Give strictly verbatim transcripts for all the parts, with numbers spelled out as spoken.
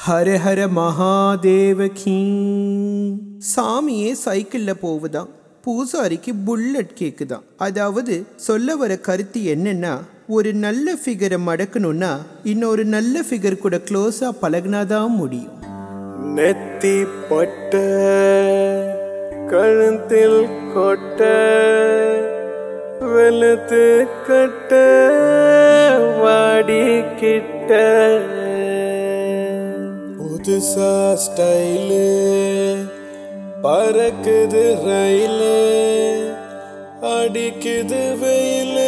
ஹர ஹர மகாதேவகி. சாமியே சைக்கிளில் போகுதான், பூசாரிக்கு புல்லட் கேக்குதான். அதாவது சொல்ல வர கருத்து என்னன்னா, ஒரு நல்ல ஃபிகரை மடக்கணும்னா இன்னொரு நல்ல ஃபிகர் கூட க்ளோஸா பழகினாதான் முடியும். நெத்தி பொட்ட கழுத்தில் கொட்ட வெளுத்து கட்ட வாடி கிட்ட புதுசா ஸ்டைலு பறக்குது ரயிலு அடிக்குது வெயிலு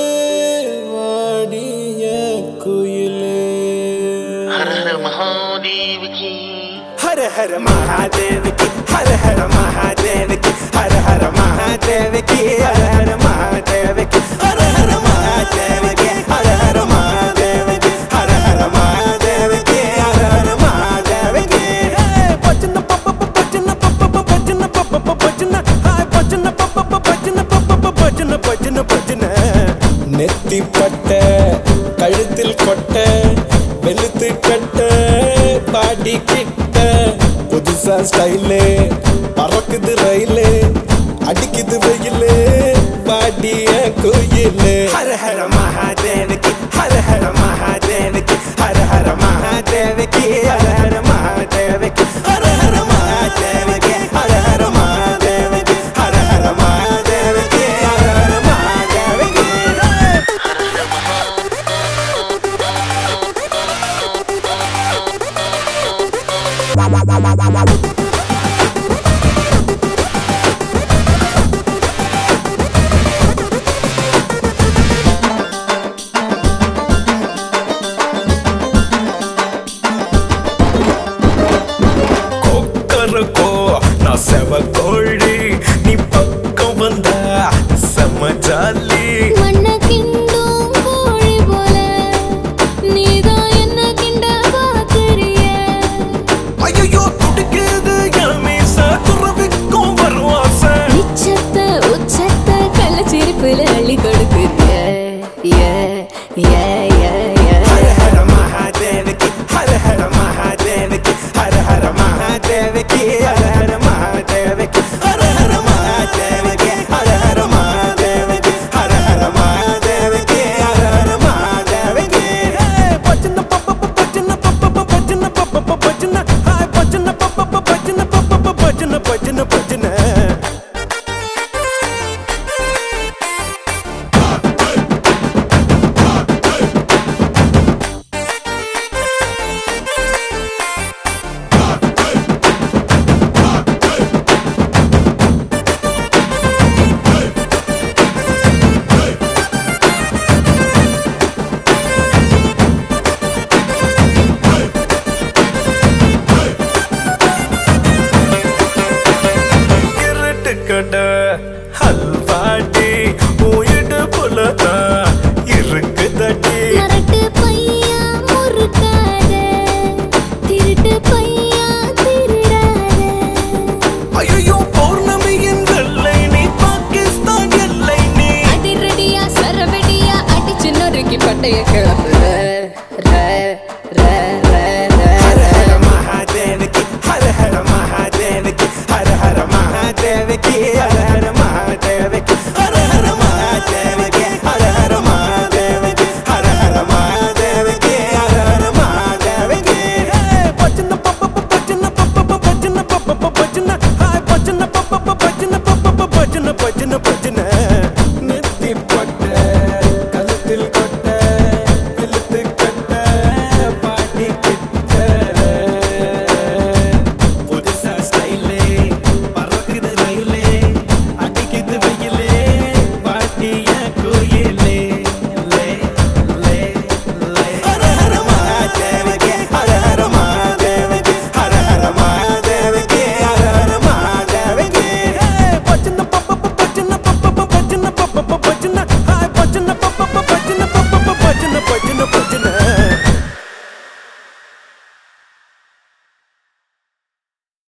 வாடிய குயிலு. ஹர ஹர மகாதேவகி ஹர ஹர மகாதேவகி ஹர ஹர மகாதேவகி ஹர ஹர மகாதேவகி ஹர ஹர மகாதேவகி ஹர ஹர மகாதேவகி ஹர ஹர மகாதேவகி ஹர ஹர மகாதேவகி ஹர ஹர மகாதேவகி. பஜன பப்ப பஜன பப்ப பஜன பப்ப பஜன ஹாய் பஜன பப்ப பஜன பப்ப பஜன பஜன பஜன. நெத்தி பட்ட கழுத்தில் கொட்ட வெளுத்து கட்ட பாடி கிட்ட புதுசா ஸ்டைலு பறக்குது ரயிலு அடிக்குது வெயிலு பாடிய குயிலு. ஹர ஹர மகாதேவகி ஹர ஹர மகாதேவகி ஹர ஹர மகாதேவகி ஹர ஹர மகாதேவகி ஹர ஹர மகாதேவகி ஹர ஹர மகாதேவகி ஹர ஹர மகாதேவகி ஹர ஹர மகாதேவகி. நான் செவ கோழி நீ பக்கம் வந்தா செம்ம ஜாலி. மண்ண கிண்டும் கோழி போல நீதான் என்ன கிண்ட பாக்குறிய. ஐயோ துடிக்குது என் மீச துறவிக்கும் வருவாச. உச்சத்த உச்சத்த கள்ள சிரிப்புல அள்ளி கொடுக்குறிய. ஏ ஏ ஏ ஏ. ஹர ஹர மகாதேவகி ஹர ஹர மகாதேவகி ஹர ஹர மகாதேவகி ஹர ஹர மகாதேவகி ஹர ஹர மகாதேவகி ஹர ஹர மகாதேவகி ஹர ஹர மகாதேவகி ஹர ஹர மகாதேவகி. பஜன பப்ப பஜன பப்ப பஜன பப்ப பஜன